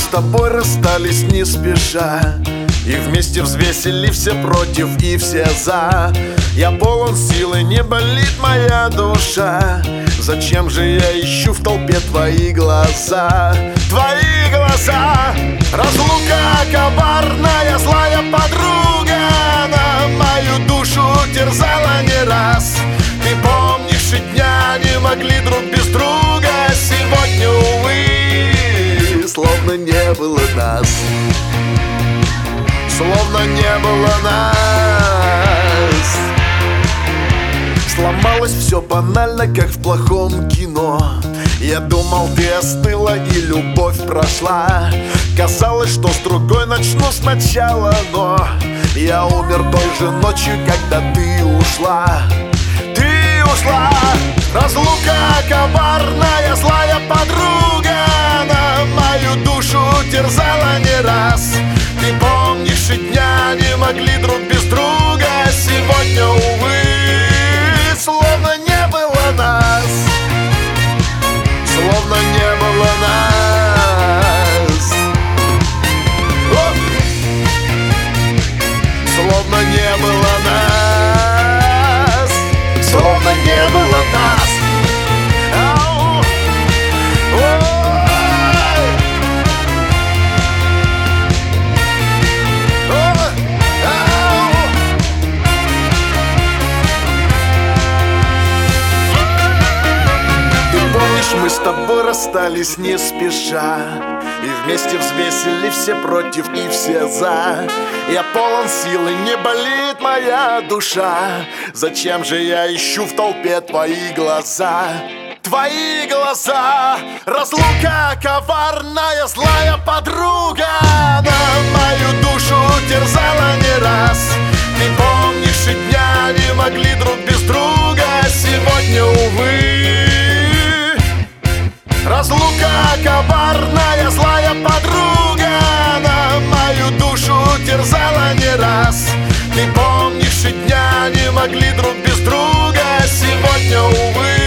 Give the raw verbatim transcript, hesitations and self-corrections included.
тобой расстались не спеша, и вместе взвесили все против и все за. Я полон силы, не болит моя душа. Зачем же я ищу в толпе твои глаза? Твои глаза. Разлука коварная, злая подруга на мою душу терзала не раз. Ты помнишь, и дня не могли друг без друга. Сегодня, увы, словно не было нас. Словно не было нас. Сломалось все банально, как в плохом кино. Я думал, ты остыла и любовь прошла. Казалось, что с другой начну сначала, но я умер той же ночью, когда ты ушла. Ты ушла. Разлука коварная, злая подруга на мою душу терзала не раз. Ты помнишь, и дня не могли друг без друга. Сегодня, увы, словно не было нас. Словно не было нас. О! Словно не было нас. Словно не было нас. Ау! Ой! Ой! Ау! Ты помнишь, мы с тобой расстались не спеша, и вместе взвесили все против и все за. Я полон силы, не болит моя душа. Зачем же я ищу в толпе твои глаза? Твои глаза. Разлука коварная, злая подруга на мою душу терзала не раз. Ты помнишь, и дня не могли друг без друга. Сегодня, увы, разлука коварная, злая подруга на мою душу терзала не раз. Ты помнишь, и дня не могли друг без друга. Сегодня, увы.